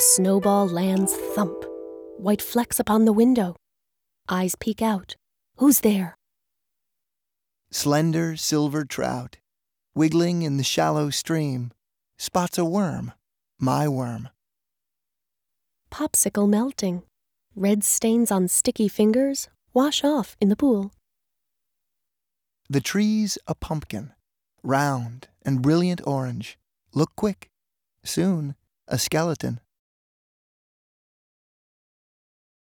snowball lands thump. White flecks upon the window. Eyes peek out. Who's there? Slender silver trout, wiggling in the shallow stream, spots a worm, my worm. Popsicle melting. Red stains on sticky fingers wash off in the pool. The tree's a pumpkin, round and brilliant orange. Look quick, soon a skeleton.